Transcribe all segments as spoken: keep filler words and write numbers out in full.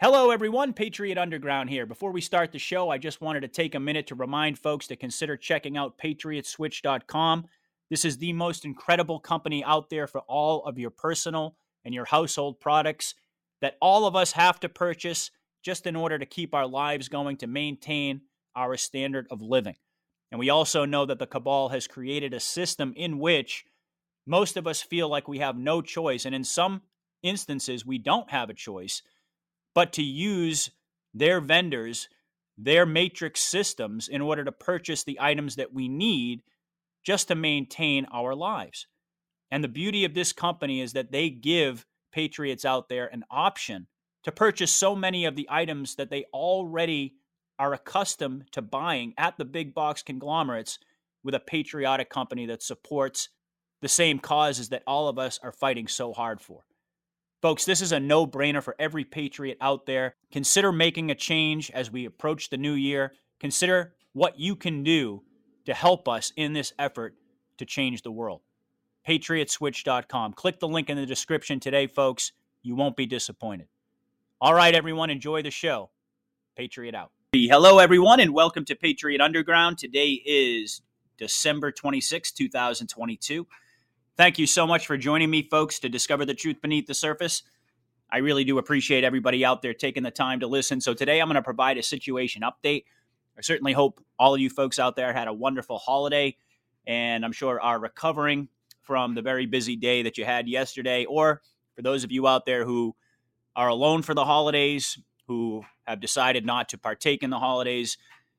Hello, everyone. Patriot Underground here. Before we start the show, I just wanted to take a minute to remind folks to consider checking out patriot switch dot com. This is the most incredible company out there for all of your personal and your household products that all of us have to purchase just in order to keep our lives going, to maintain our standard of living. And we also know that the cabal has created a system in which most of us feel like we have no choice. And in some instances, we don't have a choice but to use their vendors, their matrix systems in order to purchase the items that we need just to maintain our lives. And the beauty of this company is that they give patriots out there an option to purchase so many of the items that they already are accustomed to buying at the big box conglomerates with a patriotic company that supports the same causes that all of us are fighting so hard for. Folks, this is a no-brainer for every patriot out there. Consider making a change as we approach the new year. Consider what you can do to help us in this effort to change the world. patriot switch dot com. Click the link in the description today, folks. You won't be disappointed. All right, everyone, enjoy the show. Patriot out. Hello, everyone, and welcome to Patriot Underground. Today is December twenty-sixth, twenty twenty-two. Thank you so much for joining me, folks, to discover the truth beneath the surface. I really do appreciate everybody out there taking the time to listen. So today I'm going to provide a situation update. I certainly hope all of you folks out there had a wonderful holiday, and I'm sure are recovering from the very busy day that you had yesterday. Or for those of you out there who are alone for the holidays, who have decided not to partake in the holidays,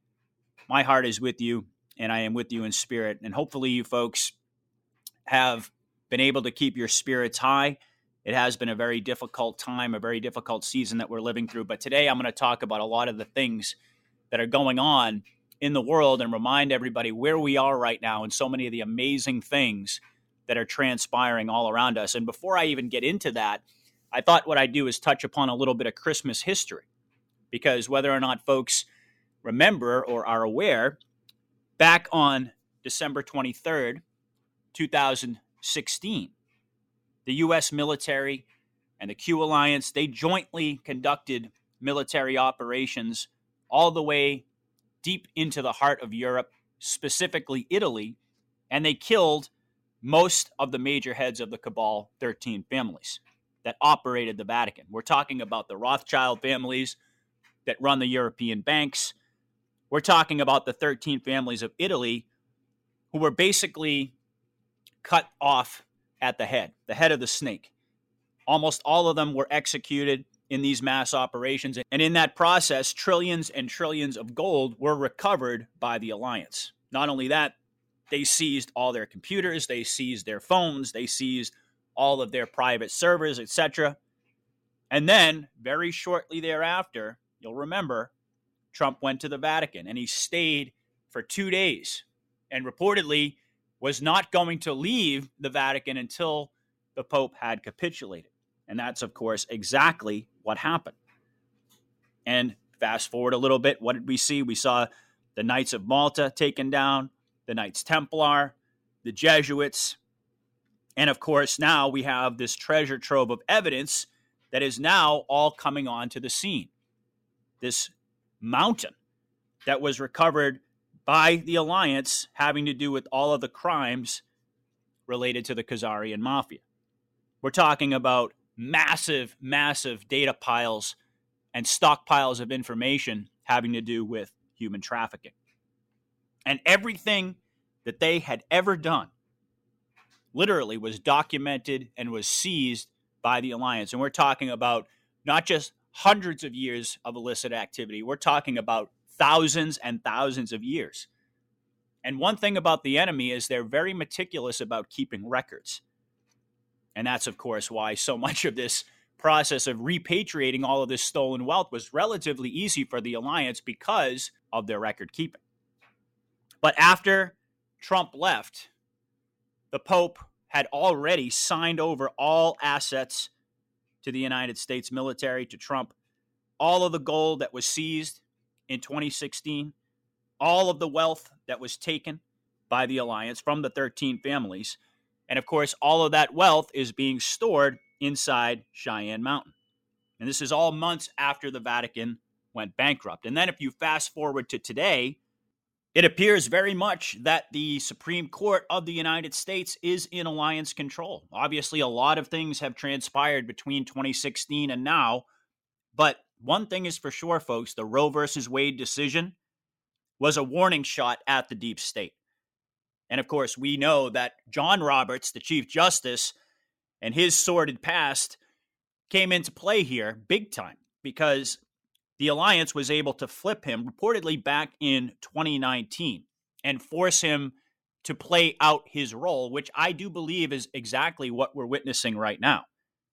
my heart is with you, and I am with you in spirit. And hopefully you folks have been able to keep your spirits high. It has been a very difficult time, a very difficult season that we're living through. But today I'm going to talk about a lot of the things that are going on in the world and remind everybody where we are right now and so many of the amazing things that are transpiring all around us. And before I even get into that, I thought what I'd do is touch upon a little bit of Christmas history, because whether or not folks remember or are aware, back on December twenty-third, two thousand sixteen, the U S military and the Q Alliance, they jointly conducted military operations all the way deep into the heart of Europe, specifically Italy, and they killed most of the major heads of the Cabal thirteen families that operated the Vatican. We're talking about the Rothschild families that run the European banks. We're talking about the thirteen families of Italy who were basically cut off at the head, the head of the snake. Almost all of them were executed in these mass operations. And in that process, trillions and trillions of gold were recovered by the Alliance. Not only that, they seized all their computers, they seized their phones, they seized all of their private servers, et cetera. And then, very shortly thereafter, you'll remember, Trump went to the Vatican and he stayed for two days and reportedly was not going to leave the Vatican until the Pope had capitulated. And that's, of course, exactly what happened. And fast forward a little bit, what did we see? We saw the Knights of Malta taken down, the Knights Templar, the Jesuits. And, of course, now we have this treasure trove of evidence that is now all coming onto the scene. This mountain that was recovered by the Alliance having to do with all of the crimes related to the Khazarian Mafia. We're talking about massive, massive data piles and stockpiles of information having to do with human trafficking. And everything that they had ever done literally was documented and was seized by the Alliance. And we're talking about not just hundreds of years of illicit activity. We're talking about thousands and thousands of years. And one thing about the enemy is they're very meticulous about keeping records. And that's, of course, why so much of this process of repatriating all of this stolen wealth was relatively easy for the Alliance because of their record keeping. But after Trump left, the Pope had already signed over all assets to the United States military, to Trump. All of the gold that was seized in twenty sixteen, all of the wealth that was taken by the Alliance from the thirteen families. And of course, all of that wealth is being stored inside Cheyenne Mountain. And this is all months after the Vatican went bankrupt. And then if you fast forward to today, it appears very much that the Supreme Court of the United States is in alliance control. Obviously, a lot of things have transpired between twenty sixteen and now, but one thing is for sure, folks, the Roe versus Wade decision was a warning shot at the deep state. And of course, we know that John Roberts, the Chief Justice, and his sordid past came into play here big time because the alliance was able to flip him reportedly back in twenty nineteen and force him to play out his role, which I do believe is exactly what we're witnessing right now.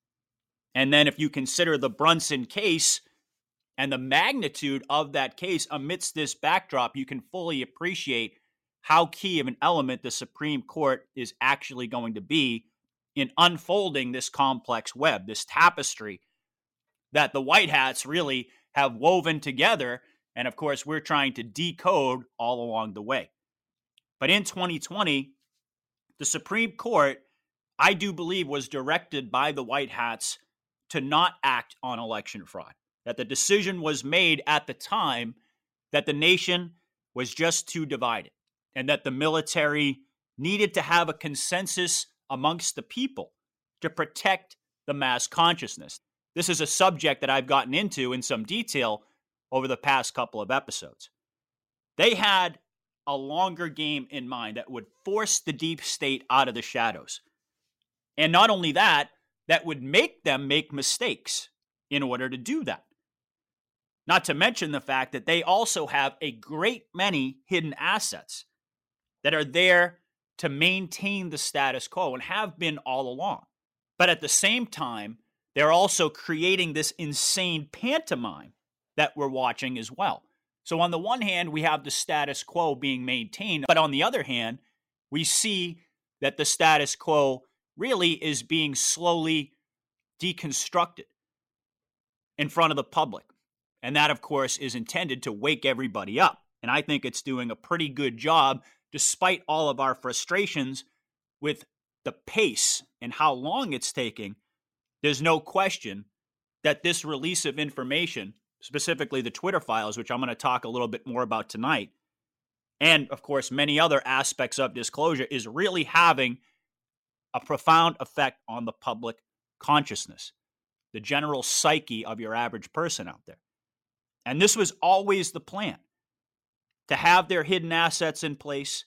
And then if you consider the Brunson case and the magnitude of that case amidst this backdrop, you can fully appreciate how key of an element the Supreme Court is actually going to be in unfolding this complex web, this tapestry that the White Hats really have woven together. And of course, we're trying to decode all along the way. But in twenty twenty, the Supreme Court, I do believe, was directed by the White Hats to not act on election fraud. That the decision was made at the time that the nation was just too divided and that the military needed to have a consensus amongst the people to protect the mass consciousness. This is a subject that I've gotten into in some detail over the past couple of episodes. They had a longer game in mind that would force the deep state out of the shadows. And not only that, that would make them make mistakes in order to do that. Not to mention the fact that they also have a great many hidden assets that are there to maintain the status quo and have been all along. But at the same time, they're also creating this insane pantomime that we're watching as well. So on the one hand, we have the status quo being maintained, but on the other hand, we see that the status quo really is being slowly deconstructed in front of the public. And that, of course, is intended to wake everybody up. And I think it's doing a pretty good job, despite all of our frustrations with the pace and how long it's taking. There's no question that this release of information, specifically the Twitter files, which I'm going to talk a little bit more about tonight, and of course many other aspects of disclosure, is really having a profound effect on the public consciousness, the general psyche of your average person out there. And this was always the plan, to have their hidden assets in place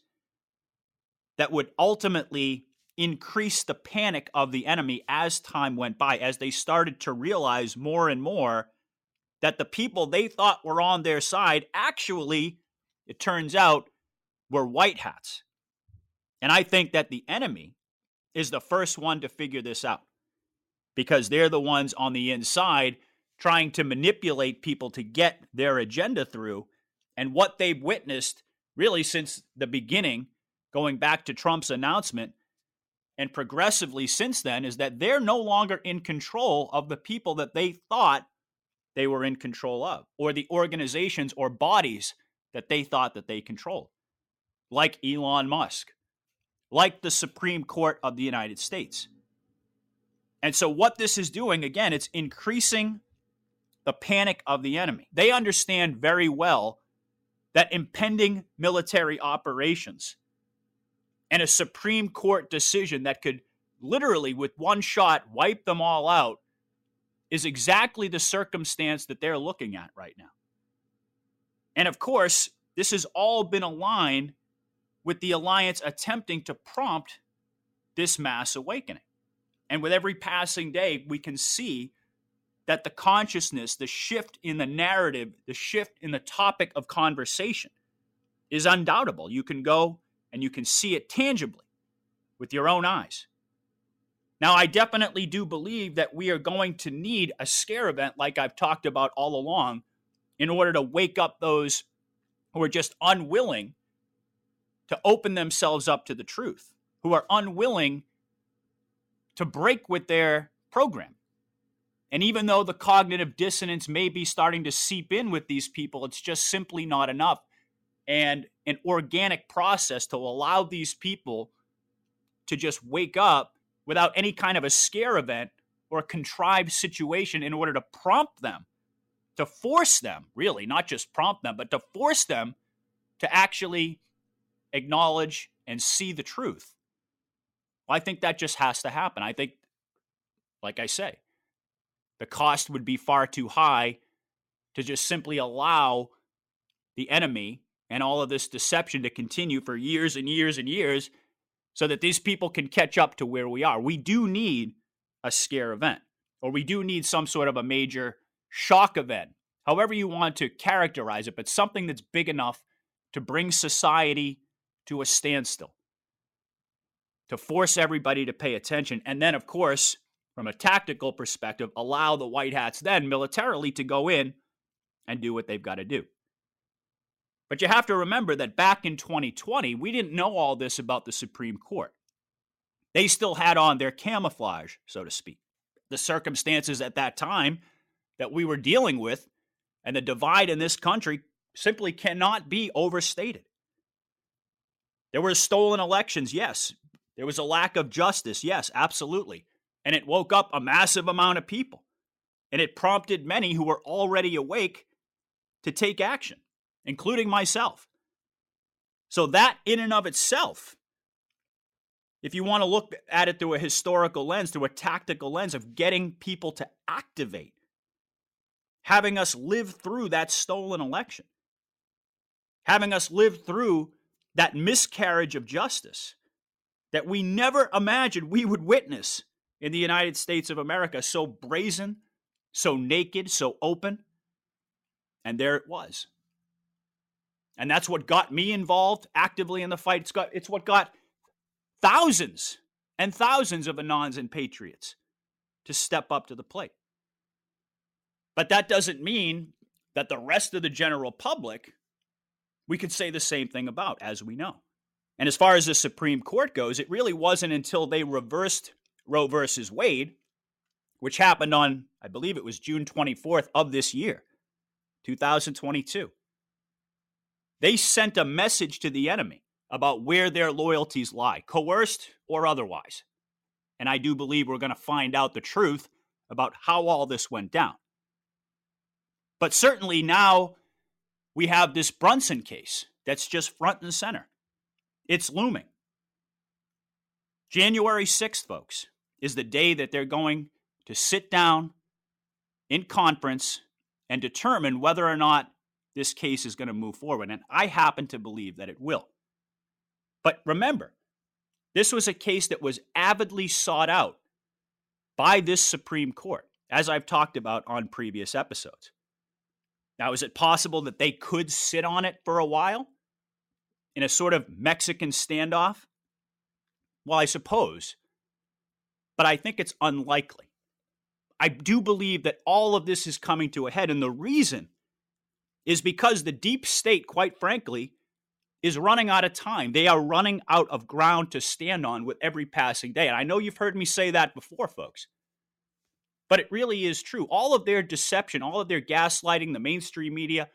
that would ultimately increase the panic of the enemy as time went by, as they started to realize more and more that the people they thought were on their side actually, it turns out, were white hats. And I think that the enemy is the first one to figure this out, because they're the ones on the inside trying to manipulate people to get their agenda through. And what they've witnessed really since the beginning, going back to Trump's announcement, and progressively since then, is that they're no longer in control of the people that they thought they were in control of, or the organizations or bodies that they thought that they controlled, like Elon Musk, like the Supreme Court of the United States. And so what this is doing, again, it's increasing the panic of the enemy. They understand very well that impending military operations and a Supreme Court decision that could literally, with one shot, wipe them all out is exactly the circumstance that they're looking at right now. And of course, this has all been aligned with the alliance attempting to prompt this mass awakening. And with every passing day, we can see that the consciousness, the shift in the narrative, the shift in the topic of conversation is undoubtable. You can go and you can see it tangibly with your own eyes. Now, I definitely do believe that we are going to need a scare event like I've talked about all along in order to wake up those who are just unwilling to open themselves up to the truth, who are unwilling to break with their program. And even though the cognitive dissonance may be starting to seep in with these people, it's just simply not enough. And an organic process to allow these people to just wake up without any kind of a scare event or a contrived situation in order to prompt them, to force them, really, not just prompt them, but to force them to actually acknowledge and see the truth. Well, I think that just has to happen. I think, like I say, the cost would be far too high to just simply allow the enemy and all of this deception to continue for years and years and years so that these people can catch up to where we are. We do need a scare event, or we do need some sort of a major shock event, however you want to characterize it, but something that's big enough to bring society to a standstill, to force everybody to pay attention. And then, of course, from a tactical perspective, allow the White Hats then militarily to go in and do what they've got to do. But you have to remember that back in twenty twenty, we didn't know all this about the Supreme Court. They still had on their camouflage, so to speak. The circumstances at that time that we were dealing with and the divide in this country simply cannot be overstated. There were stolen elections, yes. There was a lack of justice, yes, absolutely. And it woke up a massive amount of people. And it prompted many who were already awake to take action, including myself. So that in and of itself, if you want to look at it through a historical lens, through a tactical lens of getting people to activate, having us live through that stolen election, having us live through that miscarriage of justice that we never imagined we would witness in the United States of America, so brazen, so naked, so open. And there it was. And that's what got me involved actively in the fight. It's got, it's what got thousands and thousands of Anons and patriots to step up to the plate. But that doesn't mean that the rest of the general public, we could say the same thing about, as we know. And as far as the Supreme Court goes, it really wasn't until they reversed Roe versus Wade, which happened on, I believe it was June twenty-fourth of this year, two thousand twenty-two. They sent a message to the enemy about where their loyalties lie, coerced or otherwise. And I do believe we're going to find out the truth about how all this went down. But certainly now we have this Brunson case that's just front and center. It's looming. January sixth, folks, is the day that they're going to sit down in conference and determine whether or not this case is going to move forward. And I happen to believe that it will. But remember, this was a case that was avidly sought out by this Supreme Court, as I've talked about on previous episodes. Now, is it possible that they could sit on it for a while in a sort of Mexican standoff? Well, I suppose, but I think it's unlikely. I do believe that all of this is coming to a head, and the reason is because the deep state, quite frankly, is running out of time. They are running out of ground to stand on with every passing day. And I know you've heard me say that before, folks. But it really is true. All of their deception, all of their gaslighting, the mainstream media,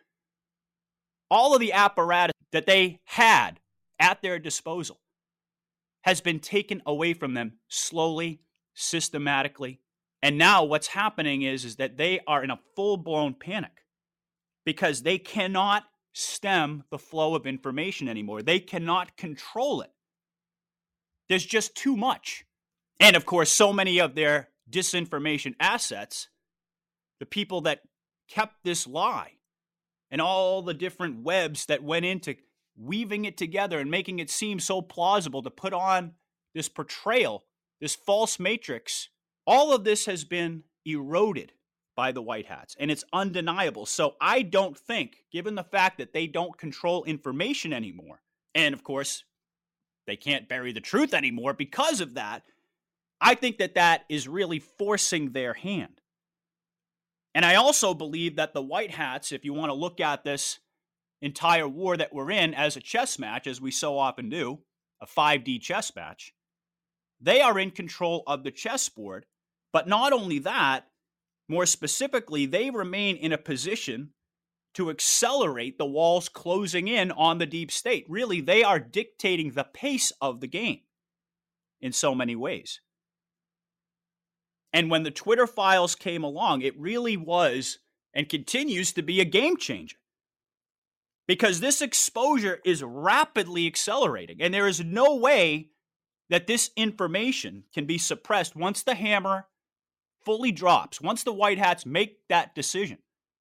all of the apparatus that they had at their disposal has been taken away from them slowly, systematically. And now what's happening is, is that they are in a full-blown panic because they cannot stem the flow of information anymore. They cannot control it. There's just too much. And of course, so many of their disinformation assets, the people that kept this lie and all the different webs that went into weaving it together and making it seem so plausible to put on this portrayal, this false matrix, all of this has been eroded by the White Hats, and it's undeniable. So I don't think, given the fact that they don't control information anymore, and of course, they can't bury the truth anymore because of that, I think that that is really forcing their hand. And I also believe that the White Hats, if you want to look at this entire war that we're in as a chess match, as we so often do, a five D chess match, they are in control of the chessboard. But not only that, more specifically, they remain in a position to accelerate the walls closing in on the deep state. Really, they are dictating the pace of the game in so many ways. And when the Twitter files came along, it really was and continues to be a game changer. Because this exposure is rapidly accelerating, and there is no way that this information can be suppressed once the hammer fully drops, once the White Hats make that decision.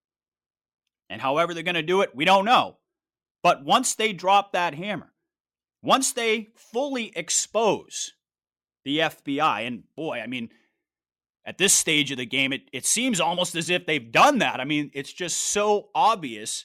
And however they're going to do it, we don't know. But once they drop that hammer, once they fully expose the F B I, and boy, I mean, at this stage of the game, it, it seems almost as if they've done that. I mean, it's just so obvious.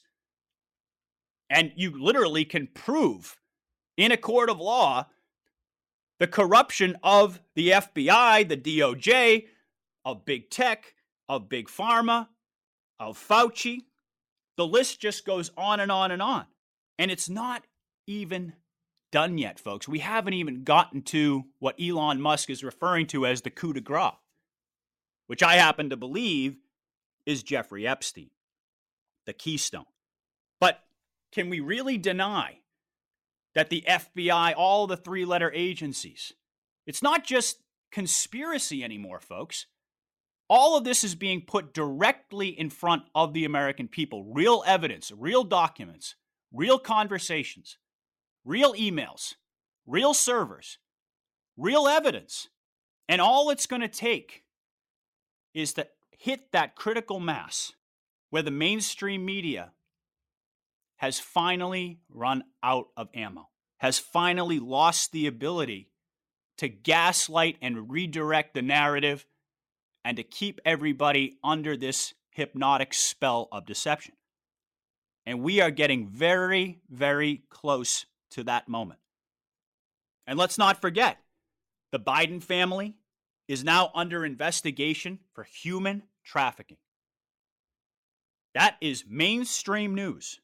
And you literally can prove in a court of law the corruption of the F B I, the D O J, of big tech, of big pharma, of Fauci. The list just goes on and on and on. And it's not even done yet, folks. We haven't even gotten to what Elon Musk is referring to as the coup de grace, which I happen to believe is Jeffrey Epstein, the Keystone. But can we really deny that the F B I, all the three-letter agencies, it's not just conspiracy anymore, folks. All of this is being put directly in front of the American people. Real evidence, real documents, real conversations, real emails, real servers, real evidence. And all it's going to take is to hit that critical mass where the mainstream media has finally run out of ammo, has finally lost the ability to gaslight and redirect the narrative and to keep everybody under this hypnotic spell of deception. And we are getting very, very close to that moment. And let's not forget, the Biden family is now under investigation for human trafficking. That is mainstream news.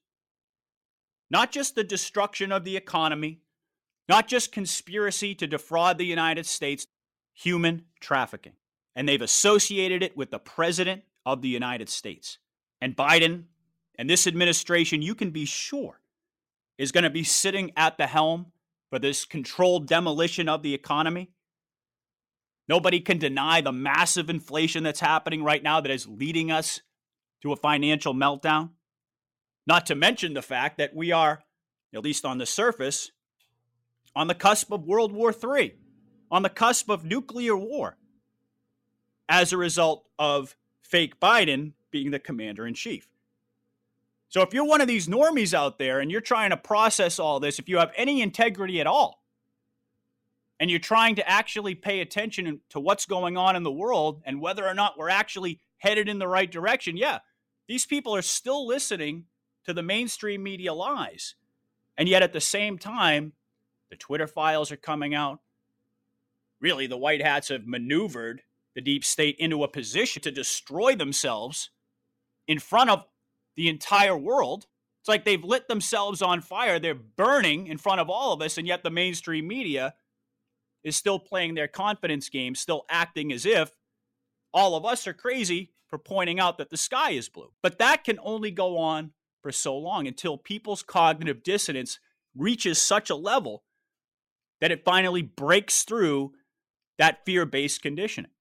Not just the destruction of the economy, not just conspiracy to defraud the United States, human trafficking. And they've associated it with the President of the United States. And Biden and this administration, you can be sure, is going to be sitting at the helm for this controlled demolition of the economy. Nobody can deny the massive inflation that's happening right now that is leading us to a financial meltdown. Not to mention the fact that we are, at least on the surface, on the cusp of World War Three, on the cusp of nuclear war, as a result of fake Biden being the commander-in-chief. So if you're one of these normies out there and you're trying to process all this, if you have any integrity at all, and you're trying to actually pay attention to what's going on in the world and whether or not we're actually headed in the right direction, yeah, these people are still listening to the mainstream media lies. And yet at the same time, the Twitter files are coming out. Really, the White Hats have maneuvered the deep state into a position to destroy themselves in front of the entire world. It's like they've lit themselves on fire. They're burning in front of all of us, and yet the mainstream media is still playing their confidence game, still acting as if all of us are crazy for pointing out that the sky is blue. But that can only go on for so long until people's cognitive dissonance reaches such a level that it finally breaks through that fear-based conditioning.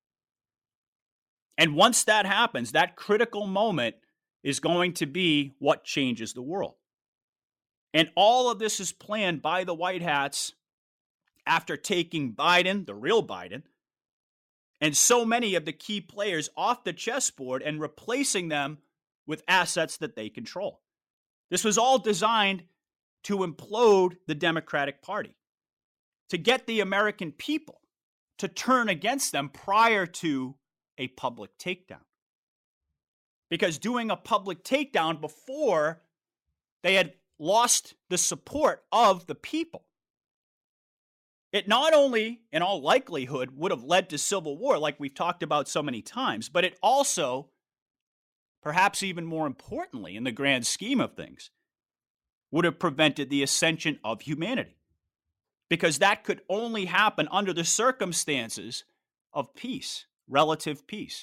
And once that happens, that critical moment is going to be what changes the world. And all of this is planned by the White Hats after taking Biden, the real Biden, and so many of the key players off the chessboard and replacing them with assets that they control. This was all designed to implode the Democratic Party, to get the American people to turn against them prior to a public takedown. Because doing a public takedown before they had lost the support of the people, it not only, in all likelihood, would have led to civil war, like we've talked about so many times, but it also, perhaps even more importantly, in the grand scheme of things, would have prevented the ascension of humanity. Because that could only happen under the circumstances of peace, relative peace,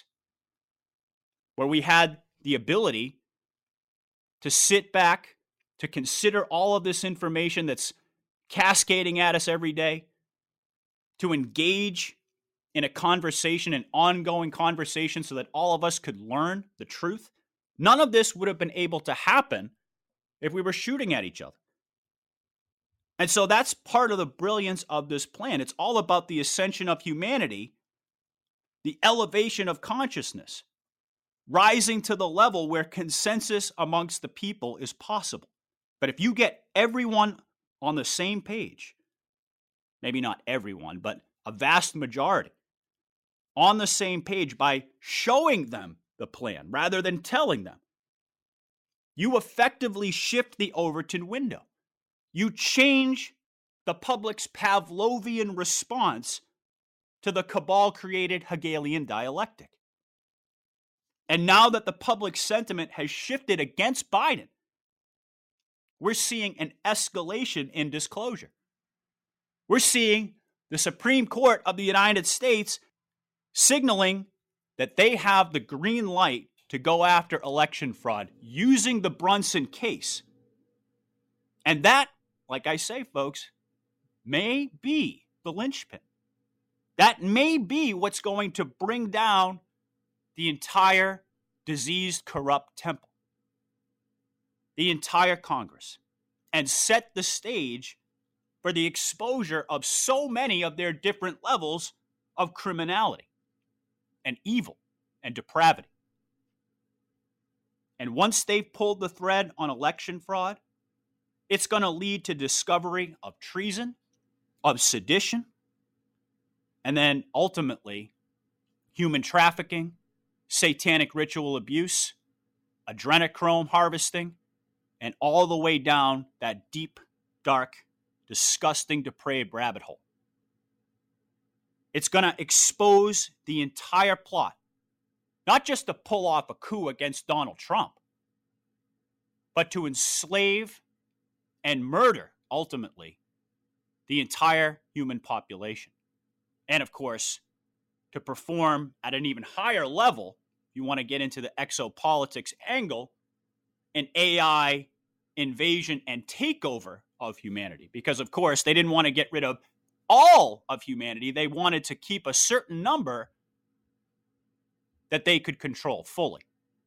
where we had the ability to sit back, to consider all of this information that's cascading at us every day, to engage in a conversation, an ongoing conversation, so that all of us could learn the truth. None of this would have been able to happen if we were shooting at each other. And so that's part of the brilliance of this plan. It's all about the ascension of humanity, the elevation of consciousness, rising to the level where consensus amongst the people is possible. But if you get everyone on the same page, maybe not everyone, but a vast majority on the same page by showing them the plan rather than telling them, you effectively shift the Overton window. You change the public's Pavlovian response to the cabal-created Hegelian dialectic. And now that the public sentiment has shifted against Biden, we're seeing an escalation in disclosure. We're seeing the Supreme Court of the United States signaling that they have the green light to go after election fraud using the Brunson case. And that, like I say, folks, may be the linchpin. That may be what's going to bring down the entire diseased, corrupt temple, the entire Congress, and set the stage for the exposure of so many of their different levels of criminality and evil and depravity. And once they've pulled the thread on election fraud, it's going to lead to discovery of treason, of sedition, and then ultimately human trafficking, satanic ritual abuse, adrenochrome harvesting, and all the way down that deep, dark, disgusting, depraved rabbit hole. It's going to expose the entire plot, not just to pull off a coup against Donald Trump, but to enslave and murder, ultimately, the entire human population. And, of course, to perform at an even higher level, if you want to get into the exopolitics angle, an A I invasion and takeover of humanity. Because, of course, they didn't want to get rid of all of humanity. They wanted to keep a certain number that they could control fully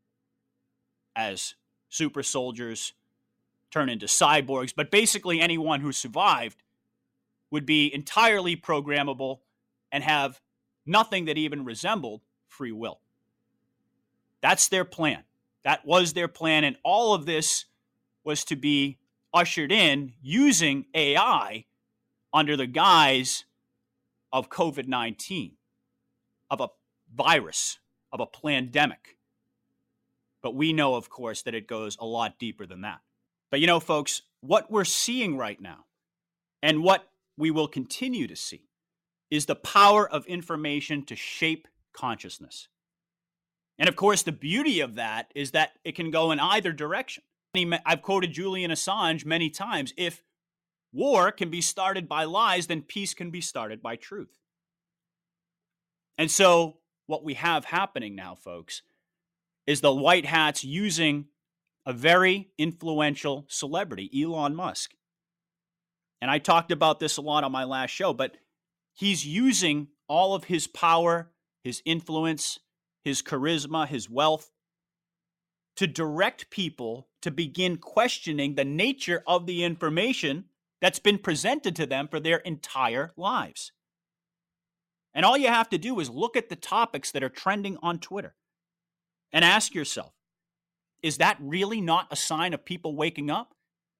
as super soldiers turn into cyborgs. But basically anyone who survived would be entirely programmable and have nothing that even resembled free will. That's their plan. That was their plan. And all of this was to be ushered in using A I under the guise of COVID nineteen, of a virus, of a pandemic. But we know, of course, that it goes a lot deeper than that. But you know, folks, what we're seeing right now, and what we will continue to see, is the power of information to shape consciousness. And of course, the beauty of that is that it can go in either direction. I've quoted Julian Assange many times. If war can be started by lies, then peace can be started by truth. And so what we have happening now, folks, is the white hats using a very influential celebrity, Elon Musk. And I talked about this a lot on my last show, but he's using all of his power, his influence, his charisma, his wealth to direct people to begin questioning the nature of the information that's been presented to them for their entire lives. And all you have to do is look at the topics that are trending on Twitter and ask yourself, is that really not a sign of people waking up?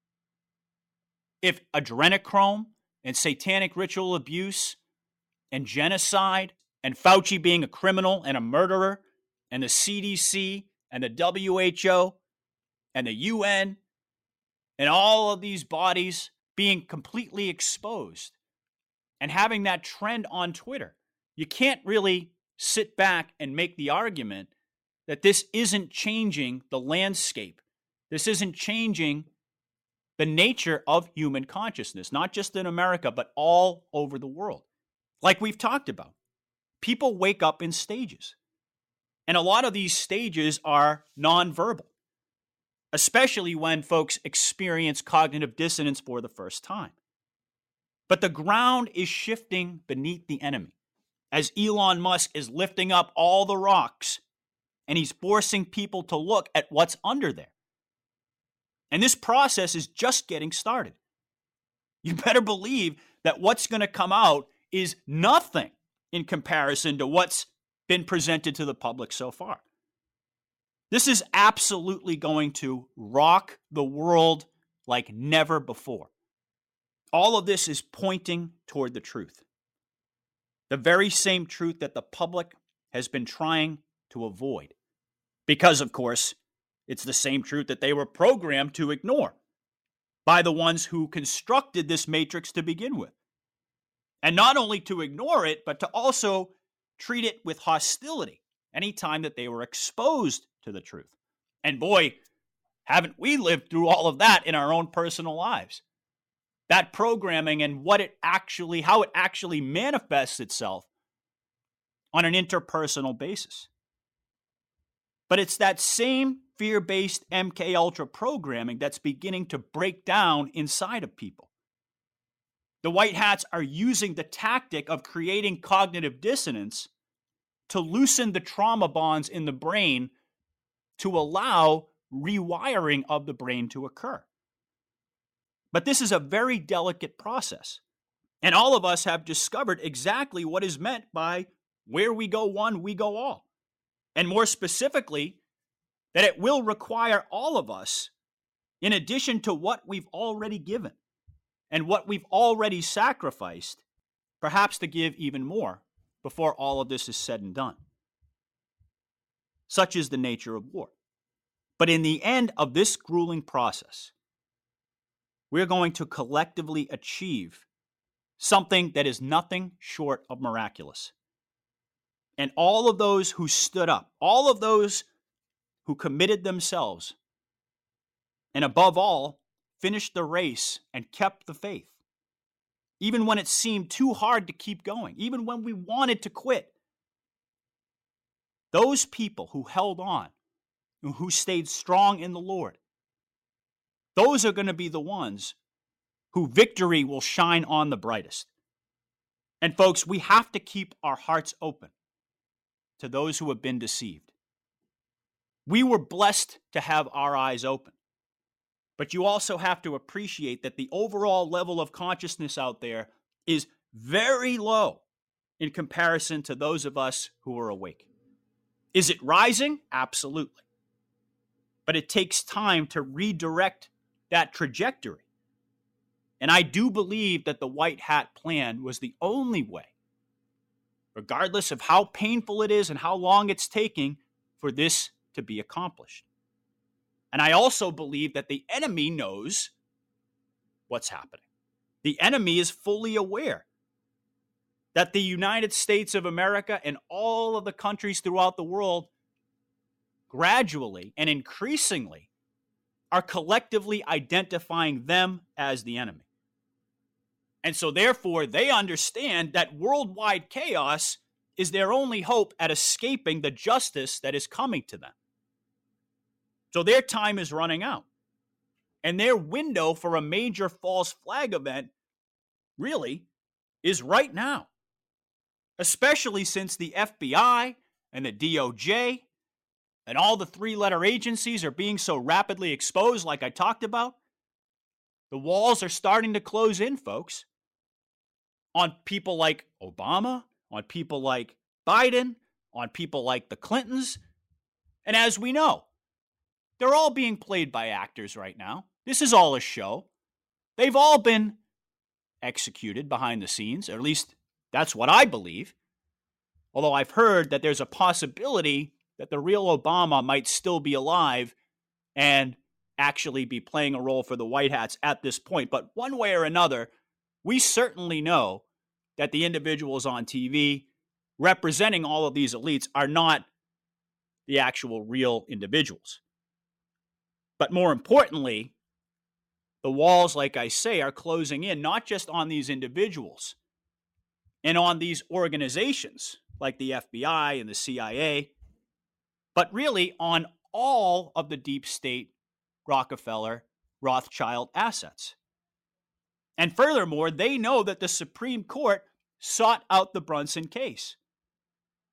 If adrenochrome and satanic ritual abuse and genocide and Fauci being a criminal and a murderer and the C D C and the W H O and the U N and all of these bodies being completely exposed and having that trend on Twitter, you can't really sit back and make the argument that this isn't changing the landscape. This isn't changing the nature of human consciousness, not just in America, but all over the world. Like we've talked about, people wake up in stages. And a lot of these stages are nonverbal, especially when folks experience cognitive dissonance for the first time. But the ground is shifting beneath the enemy. as Elon Musk is lifting up all the rocks and he's forcing people to look at what's under there. And this process is just getting started. You better believe that what's going to come out is nothing in comparison to what's been presented to the public so far. This is absolutely going to rock the world like never before. All of this is pointing toward the truth. The very same truth that the public has been trying to avoid. Because, of course, it's the same truth that they were programmed to ignore by the ones who constructed this matrix to begin with. And not only to ignore it, but to also treat it with hostility anytime that they were exposed to the truth. And boy, haven't we lived through all of that in our own personal lives. That programming and what it actually, how it actually manifests itself on an interpersonal basis. But it's that same fear-based M K Ultra programming that's beginning to break down inside of people. The white hats are using the tactic of creating cognitive dissonance to loosen the trauma bonds in the brain to allow rewiring of the brain to occur. But this is a very delicate process. And all of us have discovered exactly what is meant by where we go one, we go all. And more specifically, that it will require all of us, in addition to what we've already given and what we've already sacrificed, perhaps to give even more before all of this is said and done. Such is the nature of war. But in the end of this grueling process, we're going to collectively achieve something that is nothing short of miraculous. And all of those who stood up, all of those who committed themselves, and above all, finished the race and kept the faith, even when it seemed too hard to keep going, even when we wanted to quit. Those people who held on, who stayed strong in the Lord, those are going to be the ones who victory will shine on the brightest. And folks, we have to keep our hearts open to those who have been deceived. We were blessed to have our eyes open. But you also have to appreciate that the overall level of consciousness out there is very low in comparison to those of us who are awake. Is it rising? Absolutely. But it takes time to redirect that trajectory. And I do believe that the white hat plan was the only way, regardless of how painful it is and how long it's taking, for this to be accomplished. And I also believe that the enemy knows what's happening. The enemy is fully aware that the United States of America and all of the countries throughout the world gradually and increasingly are collectively identifying them as the enemy. And so therefore, they understand that worldwide chaos is their only hope at escaping the justice that is coming to them. So their time is running out. And their window for a major false flag event really is right now. Especially since the F B I and the D O J and all the three-letter agencies are being so rapidly exposed, like I talked about. The walls are starting to close in, folks, on people like Obama, on people like Biden, on people like the Clintons. And as we know, they're all being played by actors right now. This is all a show. They've all been executed behind the scenes, or at least that's what I believe. Although I've heard that there's a possibility that the real Obama might still be alive and actually be playing a role for the White Hats at this point. But one way or another, we certainly know that the individuals on T V representing all of these elites are not the actual real individuals. But more importantly, the walls, like I say, are closing in, not just on these individuals and on these organizations like the F B I and the C I A, but really on all of the deep state, Rockefeller, Rothschild assets. And furthermore, they know that the Supreme Court sought out the Brunson case.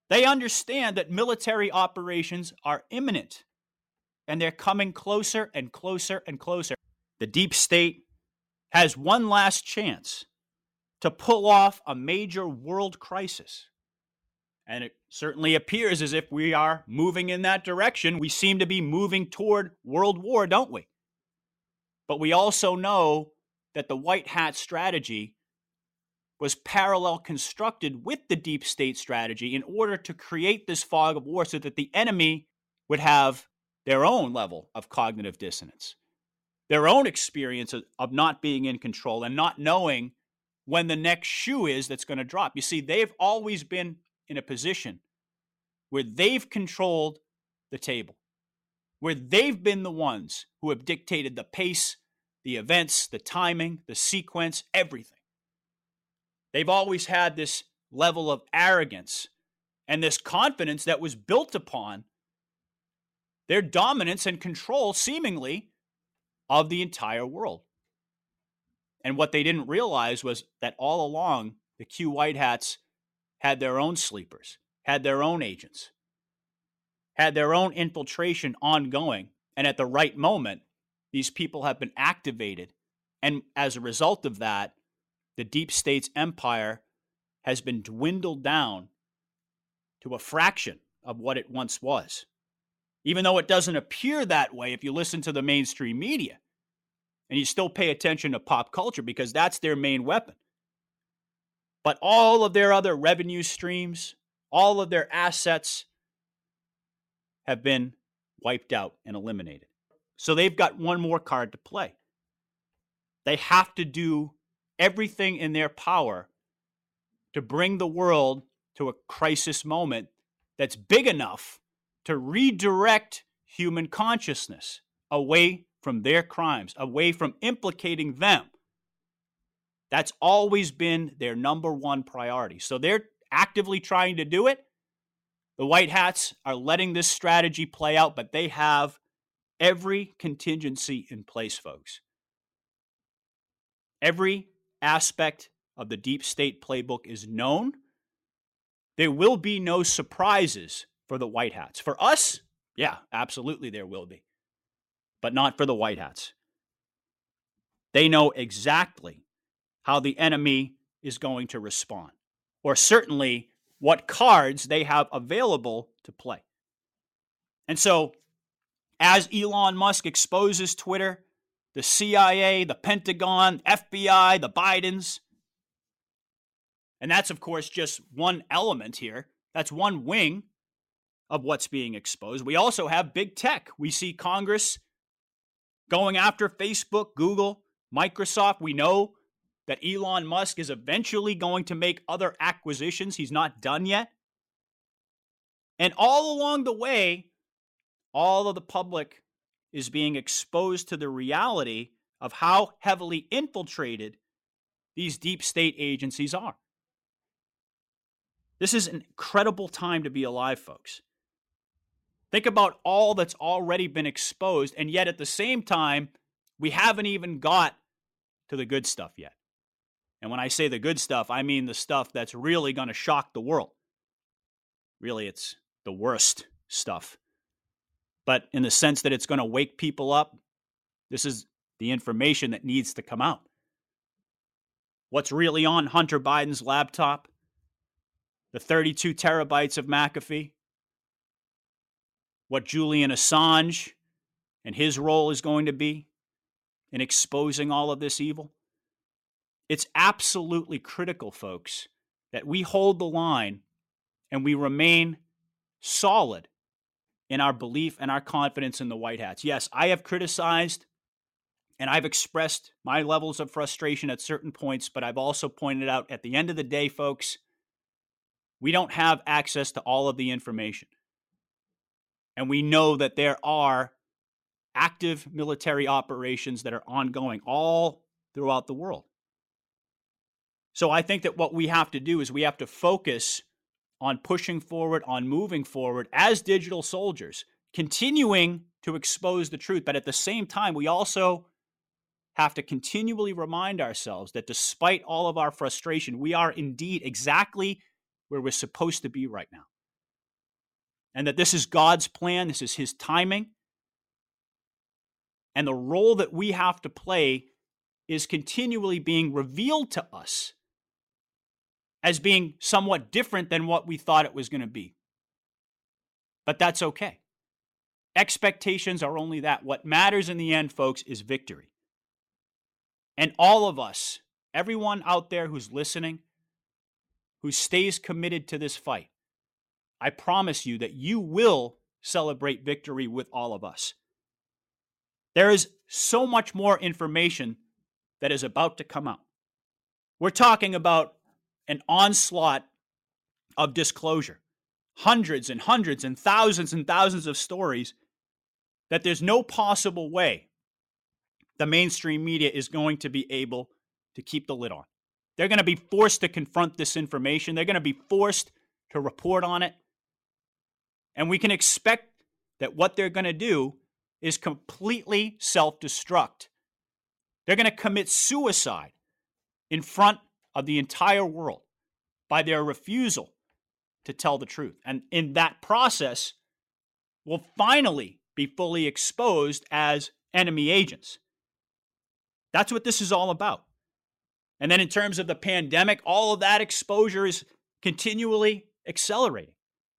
They understand that military operations are imminent, and they're coming closer and closer and closer. The deep state has one last chance to pull off a major world crisis. And it certainly appears as if we are moving in that direction. We seem to be moving toward world war, don't we? But we also know that the white hat strategy was parallel constructed with the deep state strategy in order to create this fog of war so that the enemy would have their own level of cognitive dissonance, their own experience of not being in control and not knowing when the next shoe is that's going to drop. You see, they've always been in a position where they've controlled the table, where they've been the ones who have dictated the pace, the events, the timing, the sequence, everything. They've always had this level of arrogance and this confidence that was built upon their dominance and control, seemingly, of the entire world. And what they didn't realize was that all along, the Q White Hats had their own sleepers, had their own agents, had their own infiltration ongoing. And at the right moment, these people have been activated. And as a result of that, the deep state's empire has been dwindled down to a fraction of what it once was. Even though it doesn't appear that way if you listen to the mainstream media and you still pay attention to pop culture because that's their main weapon. But all of their other revenue streams, all of their assets have been wiped out and eliminated. So they've got one more card to play. They have to do everything in their power to bring the world to a crisis moment that's big enough to redirect human consciousness away from their crimes, away from implicating them. That's always been their number one priority. So they're actively trying to do it. The White Hats are letting this strategy play out, but they have every contingency in place, folks. Every aspect of the deep state playbook is known. There will be no surprises for the White Hats. For us, yeah, absolutely there will be. But not for the White Hats. They know exactly how the enemy is going to respond, or certainly what cards they have available to play. And so, as Elon Musk exposes Twitter, the C I A, the Pentagon, F B I, the Bidens, and that's, of course, just one element here. That's one wing of what's being exposed. We also have big tech. We see Congress going after Facebook, Google, Microsoft. We know that Elon Musk is eventually going to make other acquisitions. He's not done yet. And all along the way, all of the public is being exposed to the reality of how heavily infiltrated these deep state agencies are. This is an incredible time to be alive, folks. Think about all that's already been exposed, and yet at the same time, we haven't even got to the good stuff yet. And when I say the good stuff, I mean the stuff that's really going to shock the world. Really, it's the worst stuff. But in the sense that it's going to wake people up, this is the information that needs to come out. What's really on Hunter Biden's laptop? The thirty-two terabytes of McAfee? What Julian Assange and his role is going to be in exposing all of this evil? It's absolutely critical, folks, that we hold the line and we remain solid in our belief and our confidence in the White Hats. Yes, I have criticized and I've expressed my levels of frustration at certain points, but I've also pointed out at the end of the day, folks, we don't have access to all of the information. And we know that there are active military operations that are ongoing all throughout the world. So I think that what we have to do is we have to focus on pushing forward, on moving forward as digital soldiers, continuing to expose the truth. But at the same time, we also have to continually remind ourselves that despite all of our frustration, we are indeed exactly where we're supposed to be right now. and that this is God's plan, this is his timing. And the role that we have to play is continually being revealed to us as being somewhat different than what we thought it was going to be. But that's okay. Expectations are only that. What matters in the end, folks, is victory. And all of us, everyone out there who's listening, who stays committed to this fight, I promise you that you will celebrate victory with all of us. There is so much more information that is about to come out. We're talking about an onslaught of disclosure. Hundreds and hundreds and thousands and thousands of stories that there's no possible way the mainstream media is going to be able to keep the lid on. They're going to be forced to confront this information. They're going to be forced to report on it. And we can expect that what they're going to do is completely self-destruct. They're going to commit suicide in front of the entire world by their refusal to tell the truth. And in that process, will finally be fully exposed as enemy agents. That's what this is all about. And then in terms of the pandemic, all of that exposure is continually accelerating.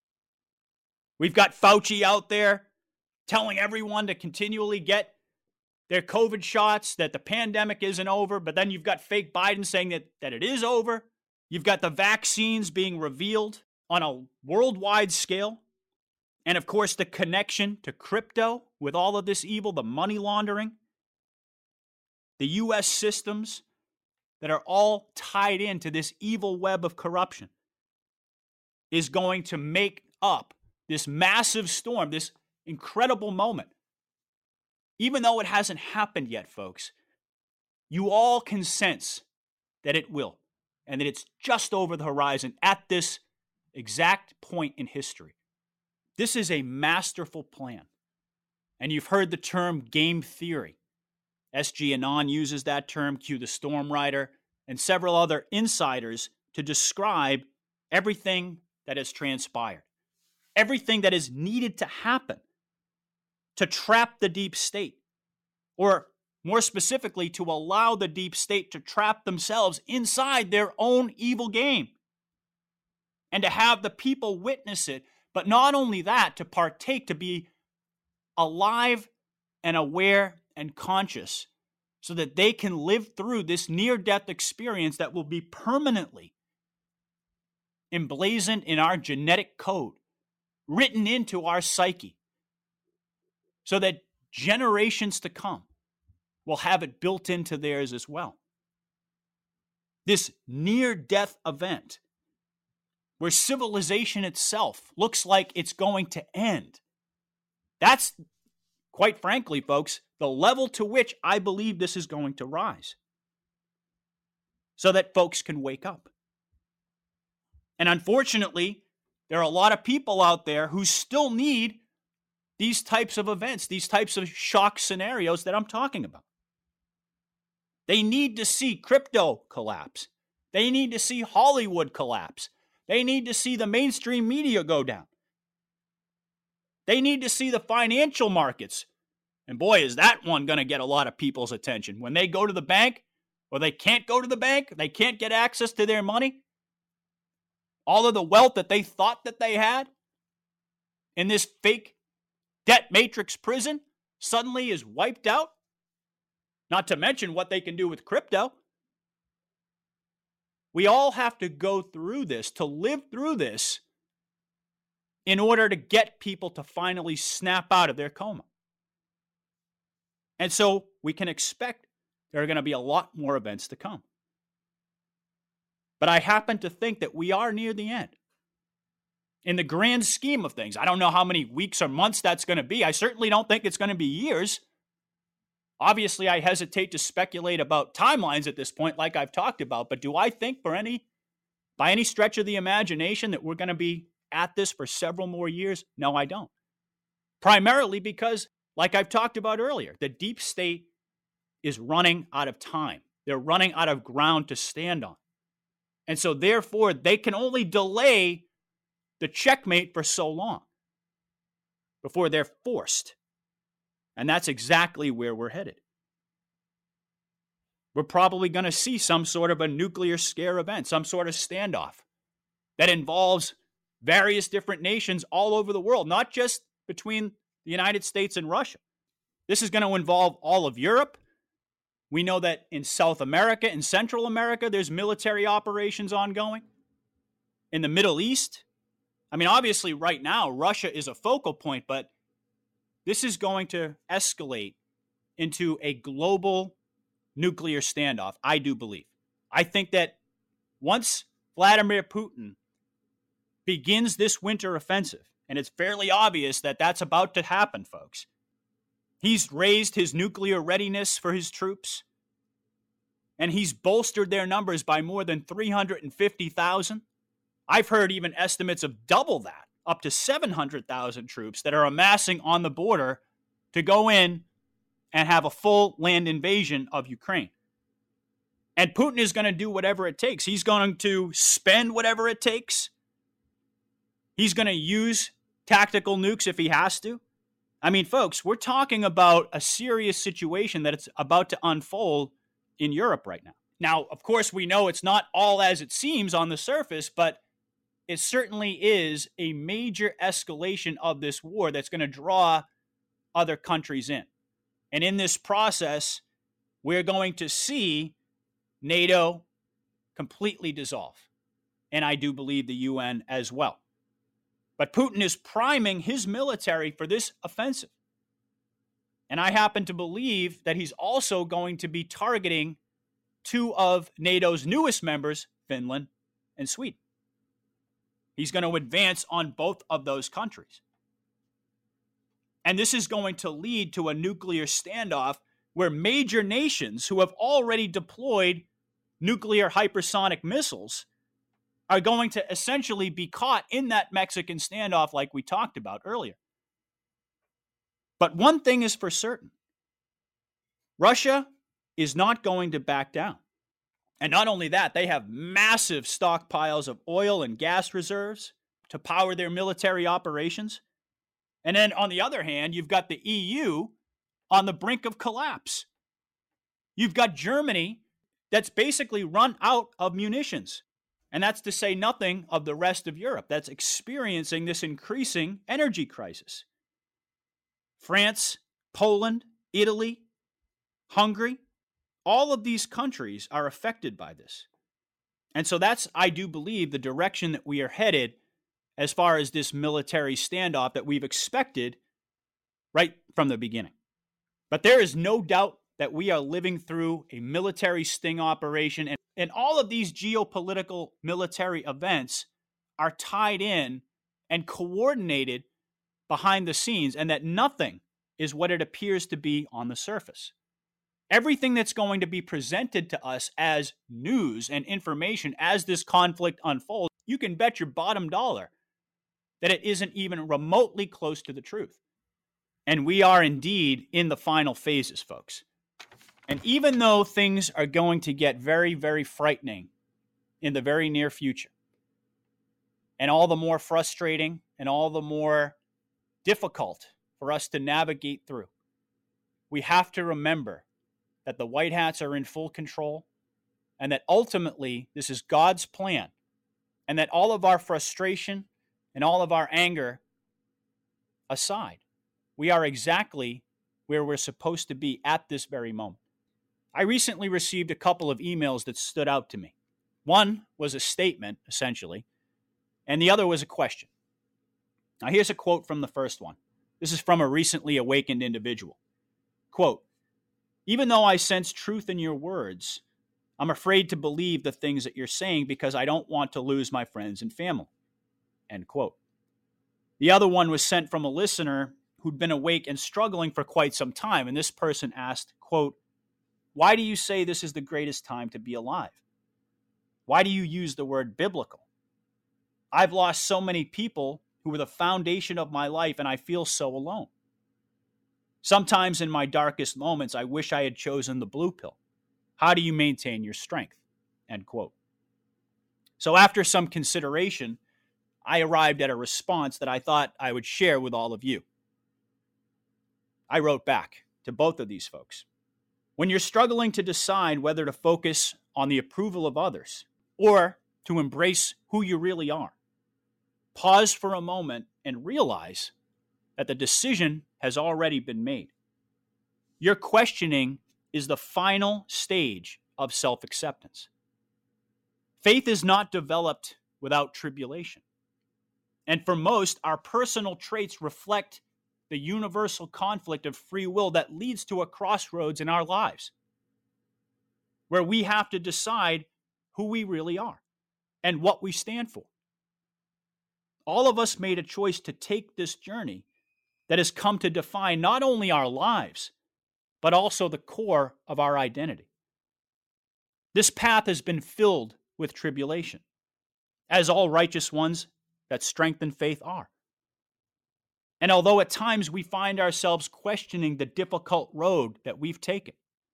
We've got Fauci out there telling everyone to continually get their COVID shots, that the pandemic isn't over, but then you've got fake Biden saying that, that it is over. You've got the vaccines being revealed on a worldwide scale. And of course, the connection to crypto with all of this evil, the money laundering, the U S systems that are all tied into this evil web of corruption is going to make up this massive storm, this incredible moment. Even though it hasn't happened yet, folks, you all can sense that it will, and that it's just over the horizon at this exact point in history. This is a masterful plan. And you've heard the term game theory. S G Anon uses that term, Q the Storm Rider, and several other insiders to describe everything that has transpired. Everything that is needed to happen to trap the deep state, or more specifically, to allow the deep state to trap themselves inside their own evil game and to have the people witness it. But not only that, to partake, to be alive and aware and conscious so that they can live through this near-death experience that will be permanently emblazoned in our genetic code, written into our psyche, so that generations to come will have it built into theirs as well. This near-death event, where civilization itself looks like it's going to end. That's, quite frankly, folks, the level to which I believe this is going to rise, so that folks can wake up. And unfortunately, there are a lot of people out there who still need these types of events, these types of shock scenarios that I'm talking about. They need to see crypto collapse. They need to see Hollywood collapse. They need to see the mainstream media go down. They need to see the financial markets. And boy, is that one going to get a lot of people's attention. When they go to the bank, or they can't go to the bank, they can't get access to their money, all of the wealth that they thought that they had in this fake debt matrix prison suddenly is wiped out. Not to mention what they can do with crypto. We all have to go through this, to live through this, in order to get people to finally snap out of their coma. And so we can expect there are going to be a lot more events to come. But I happen to think that we are near the end. In the grand scheme of things, I don't know how many weeks or months that's going to be. I certainly don't think it's going to be years. Obviously, I hesitate to speculate about timelines at this point, like I've talked about. But do I think for any, by any stretch of the imagination, that we're going to be at this for several more years? No, I don't. Primarily because, like I've talked about earlier, the deep state is running out of time. They're running out of ground to stand on. And so therefore, they can only delay the checkmate for so long. before they're forced. And that's exactly where we're headed. We're probably going to see some sort of a nuclear scare event, some sort of standoff that involves various different nations all over the world, not just between the United States and Russia. This is going to involve all of Europe. We know that in South America and Central America, there's military operations ongoing. In the Middle East, I mean, obviously right now, Russia is a focal point, but this is going to escalate into a global nuclear standoff, I do believe. I think that once Vladimir Putin begins this winter offensive, and it's fairly obvious that that's about to happen, folks, he's raised his nuclear readiness for his troops, and he's bolstered their numbers by more than three hundred fifty thousand. I've heard even estimates of double that, up to seven hundred thousand troops that are amassing on the border to go in and have a full land invasion of Ukraine. And Putin is going to do whatever it takes. He's going to spend whatever it takes. He's going to use tactical nukes if he has to. I mean, folks, we're talking about a serious situation that it's about to unfold in Europe right now. Now, of course, we know it's not all as it seems on the surface, but it certainly is a major escalation of this war that's going to draw other countries in. And in this process, we're going to see NATO completely dissolve. And I do believe the U N as well. But Putin is priming his military for this offensive. And I happen to believe that he's also going to be targeting two of NATO's newest members, Finland and Sweden. He's going to advance on both of those countries. And this is going to lead to a nuclear standoff where major nations who have already deployed nuclear hypersonic missiles are going to essentially be caught in that Mexican standoff like we talked about earlier. But one thing is for certain. Russia is not going to back down. And not only that, they have massive stockpiles of oil and gas reserves to power their military operations. And then on the other hand, you've got the E U on the brink of collapse. You've got Germany that's basically run out of munitions. And that's to say nothing of the rest of Europe that's experiencing this increasing energy crisis. France, Poland, Italy, Hungary, all of these countries are affected by this. And so that's, I do believe, the direction that we are headed as far as this military standoff that we've expected right from the beginning. But there is no doubt that we are living through a military sting operation, and, and all of these geopolitical military events are tied in and coordinated behind the scenes, and that nothing is what it appears to be on the surface. Everything that's going to be presented to us as news and information as this conflict unfolds, you can bet your bottom dollar that it isn't even remotely close to the truth. And we are indeed in the final phases, folks. And even though things are going to get very, very frightening in the very near future, and all the more frustrating and all the more difficult for us to navigate through, we have to remember that the White Hats are in full control, and that ultimately this is God's plan, and that all of our frustration and all of our anger aside, we are exactly where we're supposed to be at this very moment. I recently received a couple of emails that stood out to me. One was a statement, essentially, and the other was a question. Now, here's a quote from the first one. This is from a recently awakened individual. Quote, "Even though I sense truth in your words, I'm afraid to believe the things that you're saying because I don't want to lose my friends and family." End quote. The other one was sent from a listener who'd been awake and struggling for quite some time, and this person asked, quote, "Why do you say this is the greatest time to be alive? Why do you use the word biblical? I've lost so many people who were the foundation of my life, and I feel so alone. Sometimes in my darkest moments, I wish I had chosen the blue pill. How do you maintain your strength?" End quote. So after some consideration, I arrived at a response that I thought I would share with all of you. I wrote back to both of these folks. When you're struggling to decide whether to focus on the approval of others or to embrace who you really are, pause for a moment and realize that the decision has already been made. Your questioning is the final stage of self-acceptance. Faith is not developed without tribulation. And for most, our personal traits reflect the universal conflict of free will that leads to a crossroads in our lives, where we have to decide who we really are and what we stand for. All of us made a choice to take this journey that has come to define not only our lives, but also the core of our identity. This path has been filled with tribulation, as all righteous ones that strengthen faith are. And although at times we find ourselves questioning the difficult road that we've taken,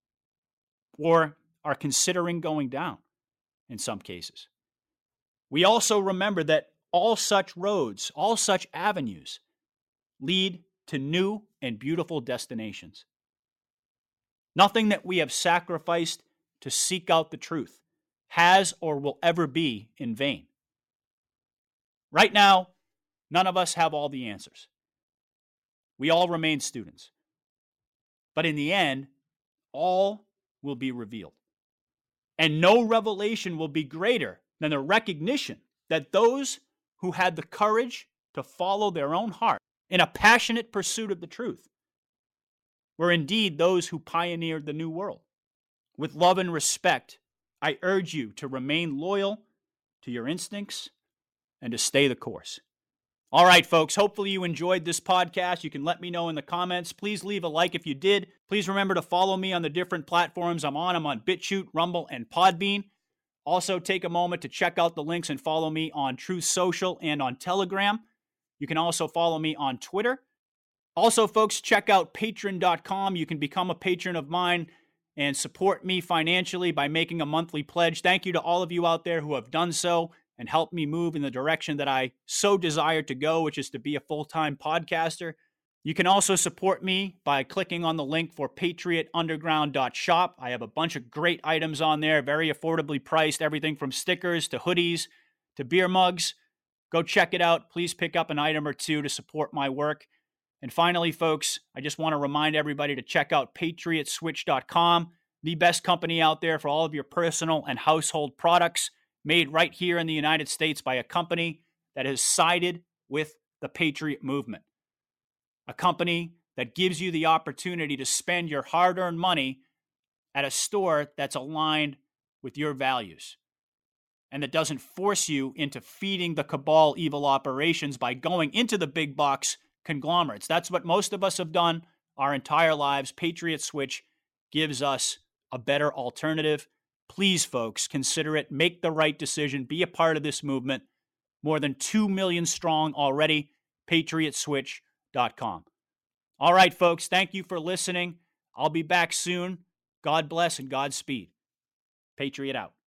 or are considering going down in some cases, we also remember that all such roads, all such avenues lead to new and beautiful destinations. Nothing that we have sacrificed to seek out the truth has or will ever be in vain. Right now, none of us have all the answers. We all remain students. But in the end, all will be revealed. And no revelation will be greater than the recognition that those who had the courage to follow their own heart in a passionate pursuit of the truth were indeed those who pioneered the new world. With love and respect, I urge you to remain loyal to your instincts and to stay the course. All right, folks, hopefully you enjoyed this podcast. You can let me know in the comments. Please leave a like if you did. Please remember to follow me on the different platforms I'm on. I'm on BitChute, Rumble, and Podbean. Also, take a moment to check out the links and follow me on Truth Social and on Telegram. You can also follow me on Twitter. Also, folks, check out patreon dot com. You can become a patron of mine and support me financially by making a monthly pledge. Thank you to all of you out there who have done so and helped me move in the direction that I so desire to go, which is to be a full-time podcaster. You can also support me by clicking on the link for patriot underground dot shop. I have a bunch of great items on there, very affordably priced, everything from stickers to hoodies to beer mugs. Go check it out. Please pick up an item or two to support my work. And finally, folks, I just want to remind everybody to check out patriot switch dot com, the best company out there for all of your personal and household products, made right here in the United States by a company that has sided with the Patriot movement. A company that gives you the opportunity to spend your hard-earned money at a store that's aligned with your values and that doesn't force you into feeding the cabal evil operations by going into the big box conglomerates. That's what most of us have done our entire lives. Patriot Switch gives us a better alternative. Please, folks, consider it. Make the right decision. Be a part of this movement. More than two million strong already. patriot switch dot com. All right, folks, thank you for listening. I'll be back soon. God bless and Godspeed. Patriot out.